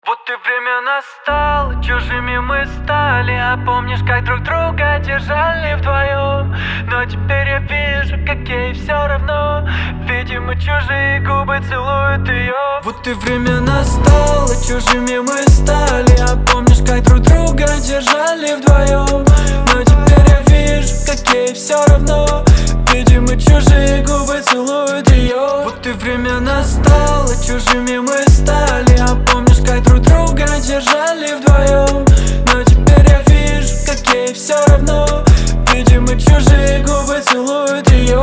Вот и время настало, чужими мы стали. А помнишь, как друг друга держали вдвоем? Но теперь я вижу, как ей все равно. Видимо, чужие губы целуют ее. Вот и время настало, чужими мы стали. А помнишь, как друг друга держали вдвоем? Но теперь я вижу, как ей все равно. Видимо, чужие губы целуют ее. Вот и время настало, чужими мы стали. А помнишь, как друг друга держали вдвоем? Но теперь я вижу, как ей все равно. Видимо, чужие губы целуют ее.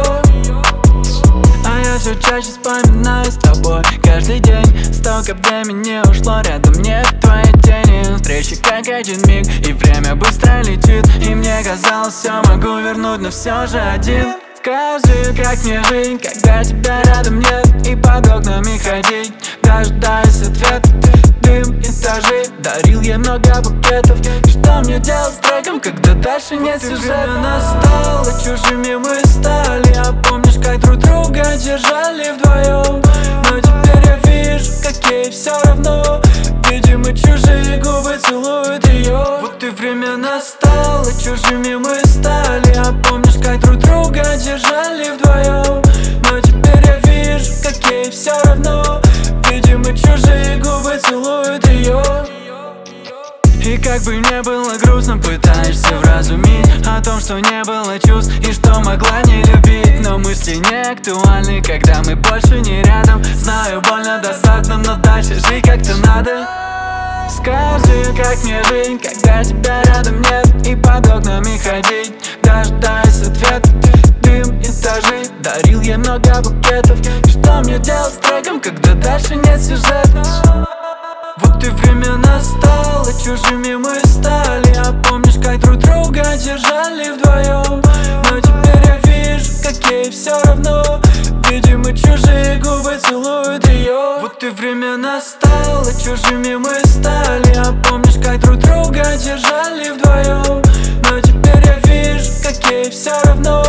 А я все чаще вспоминаю с тобой каждый день. Столько времени ушло, рядом нет твоей тени. Встречи как один миг, и время быстро летит. И мне казалось, все могу вернуть, но все же один. Скажи, как мне жить, когда тебя рядом нет? И под окнами ходить, дожидаясь ответа. Дым, этажи, дарил ей много букетов. И что мне делать с треком, когда дальше нет сюжета? Время настало, чужими мы стали. А помнишь, как друг друга держали вдвоем? Но теперь я вижу, как ей все равно. Видимо, чужие губы целуют ее. Вот и время настало, чужими мы стали. А помнишь, как друг друга держали вдвоем? Но теперь я вижу, как ей все равно. Видимо, чужие губы целуют ее. И как бы не было грустно, пытаешься вразумить о том, что не было чувств и что могла не любить. Но мысли не актуальны, когда мы больше не рядом. Знаю, больно, досадно, но дальше жить как-то надо. Скажи, как мне жить, когда тебя рядом нет? И под окнами ходить, дожидаясь ответа. Дым, этажи, дарил ей много букетов. И что мне делать с треком, когда дальше нет сюжета? Вот и время настало, чужими мы стали. А помнишь, как друг друга держали вдвоем? Но теперь я вижу, как ей все равно. Видимо, чужие губы целуют ее. Вот и время настало, чужими мы стали. А помнишь, как друг друга держали вдвоем? Но теперь я вижу, как ей все равно.